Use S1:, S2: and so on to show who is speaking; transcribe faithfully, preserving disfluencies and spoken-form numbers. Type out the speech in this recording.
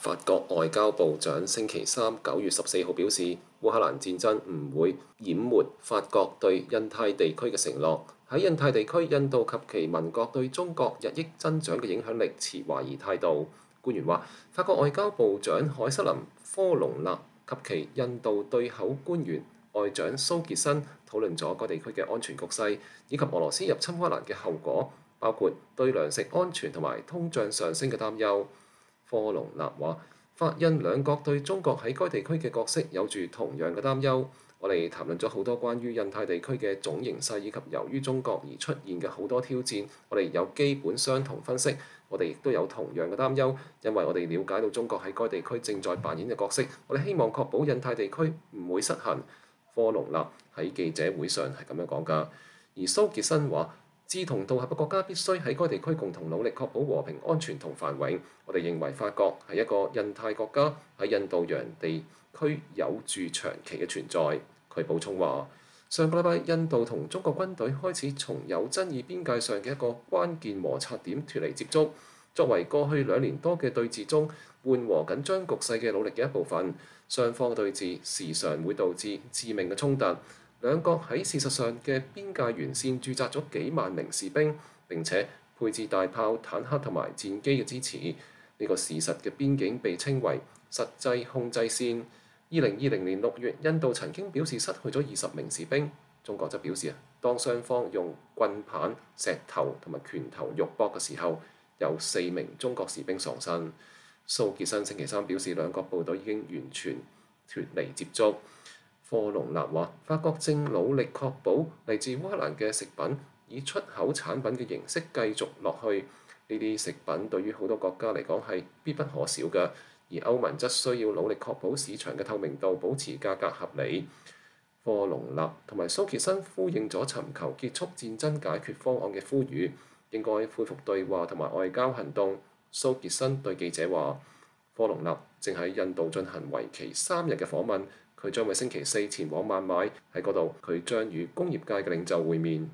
S1: 法國外交部長星期三九月十四號表示，烏克蘭戰爭唔會淹沒法國對印太地區嘅承諾。喺印太地區，印度及其盟國對中國日益增長嘅影響力持懷疑態度。官員話，法國外交部長凱瑟琳·科隆納及其印度對口官員外長蘇傑生討論咗該地區嘅安全局勢，以及俄羅斯入侵烏克蘭嘅後果，包括對糧食安全同埋通脹上升嘅擔憂。科隆納話：法印兩國對中國喺該地區嘅角色有住同樣嘅擔憂。我哋談論咗好多關於印太地區嘅總形勢，以及由於中國而出現嘅好多挑戰。我哋有基本相同分析，我哋亦都有同樣嘅擔憂，因為我哋了解到中國喺該地區正在扮演嘅角色。我哋希望確保印太地區唔會失衡。科隆納喺記者會上係咁樣講㗎。而蘇傑生話：志同道合嘅國家必須喺該地區共同努力，確保和平、安全同繁榮。我哋認為法國係一個印太國家，喺印度洋地區有住長期嘅存在。佢補充話：上個禮拜，印度同中國軍隊開始從有爭議邊界上嘅一個關鍵摩擦點脱離接觸，作為過去兩年多嘅對峙中緩和緊張局勢嘅努力嘅一部分。雙方對峙時常會導致致命嘅衝突。兩國喺事實上嘅邊界沿線駐紮咗幾萬名士兵，並且配置大炮、坦克同埋戰機嘅支持。呢、這個事實嘅邊境被稱為實際控制線。二零二零年六月，印度曾經表示失去咗二十名士兵。中國則表示啊，當雙方用棍棒、石頭同埋拳頭肉搏嘅時候，有四名中國士兵喪生。蘇傑生星期三表示，兩國部隊已經完全脱離接觸。科隆納話：法國正努力確保嚟自烏克蘭嘅食品以出口產品嘅形式繼續落去。呢啲食品對於好多國家嚟講係必不可少嘅，而歐盟則需要努力確保市場嘅透明度，保持價格合理。科隆納同埋蘇傑生呼應咗尋求結束戰爭解決方案嘅呼籲，應該恢復對話同埋外交行動。蘇傑生對記者話：科隆納正喺印度進行為期三日嘅訪問，佢將會星期四前往孟買，喺嗰度佢將與工業界嘅領袖會面。